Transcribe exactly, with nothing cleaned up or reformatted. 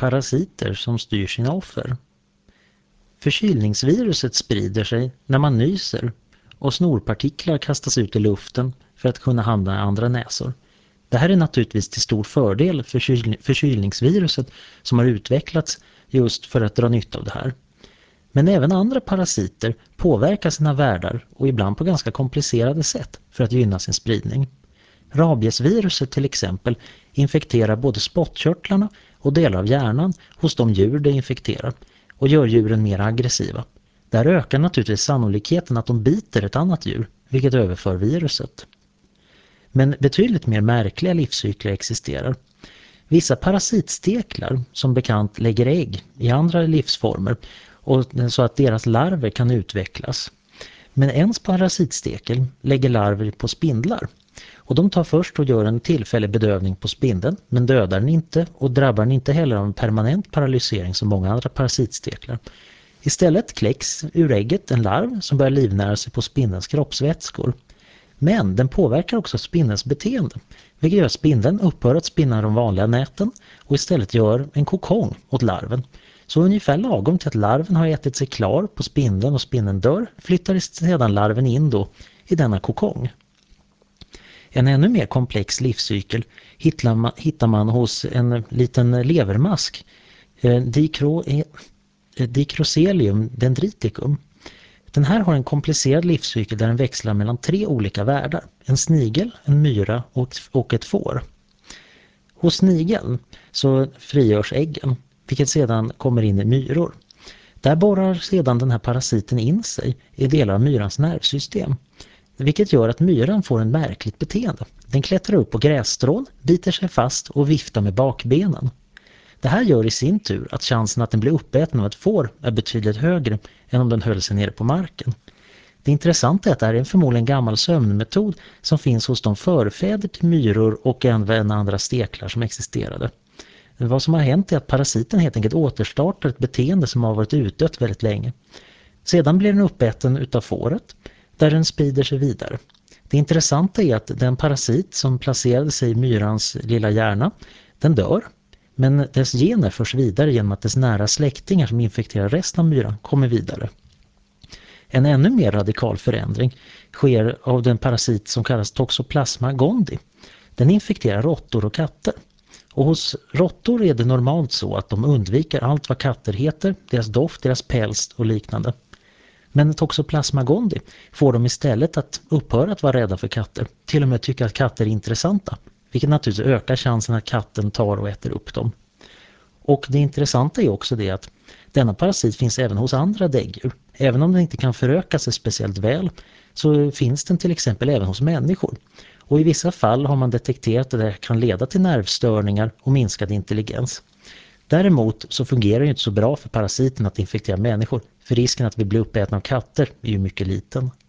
parasiter som styr sina offer. Förkylningsviruset sprider sig när man nyser och snorpartiklar kastas ut i luften för att kunna hamna i andra näsor. Det här är naturligtvis till stor fördel för förkyl- förkylningsviruset som har utvecklats just för att dra nytta av det här. Men även andra parasiter påverkar sina värdar och ibland på ganska komplicerade sätt för att gynna sin spridning. Rabiesviruset till exempel infekterar både spottkörtlarna och delar av hjärnan hos de djur det infekterar och gör djuren mer aggressiva. Där ökar naturligtvis sannolikheten att de biter ett annat djur, vilket överför viruset. Men betydligt mer märkliga livscykler existerar. Vissa parasitsteklar som bekant lägger ägg i andra livsformer och så att deras larver kan utvecklas. Men en parasitstekel lägger larver på spindlar. Och de tar först och gör en tillfällig bedövning på spindeln men dödar den inte och drabbar den inte heller av en permanent paralysering som många andra parasitsteklar. Istället kläcks ur ägget en larv som börjar livnära sig på spindelns kroppsvätskor. Men den påverkar också spindelns beteende, vilket gör att spindeln upphör att spinna de vanliga näten och istället gör en kokong åt larven. Så ungefär lagom till att larven har ätit sig klar på spindeln och spindeln dör flyttar sedan larven in då i denna kokong. En ännu mer komplex livscykel hittar man, hittar man hos en liten levermask, Dicro, Dicrocelium dendriticum. Den här har en komplicerad livscykel där den växlar mellan tre olika världar. En snigel, en myra och, och ett får. Hos snigeln så frigörs äggen, vilket sedan kommer in i myror. Där borrar sedan den här parasiten in sig i delar av myrans nervsystem. Vilket gör att myran får en märkligt beteende. Den klättrar upp på grässtrån, biter sig fast och viftar med bakbenen. Det här gör i sin tur att chansen att den blir uppäten av ett får är betydligt högre än om den höll sig nere på marken. Det intressanta är att det här är en förmodligen gammal sömnmetod som finns hos de förfäder till myror och även andra steklar som existerade. Vad som har hänt är att parasiten helt enkelt återstartar ett beteende som har varit utdött väldigt länge. Sedan blir den uppäten utav fåret där den sprider sig vidare. Det intressanta är att den parasit som placerade sig i myrans lilla hjärna, den dör. Men dess gener förs vidare genom att dess nära släktingar som infekterar resten av myran kommer vidare. En ännu mer radikal förändring sker av den parasit som kallas Toxoplasma gondii. Den infekterar råttor och katter. Och hos råttor är det normalt så att de undviker allt vad katter heter, deras doft, deras päls och liknande. Men Toxoplasma gondii får dem istället att upphöra att vara rädda för katter, till och med tycka att katter är intressanta, vilket naturligtvis ökar chansen att katten tar och äter upp dem. Och det intressanta är också det att denna parasit finns även hos andra däggdjur. Även om den inte kan föröka sig speciellt väl så finns den till exempel även hos människor. Och i vissa fall har man detekterat att det kan leda till nervstörningar och minskad intelligens. Däremot så fungerar det inte så bra för parasiten att infektera människor, för risken att vi blir uppätna av katter är ju mycket liten.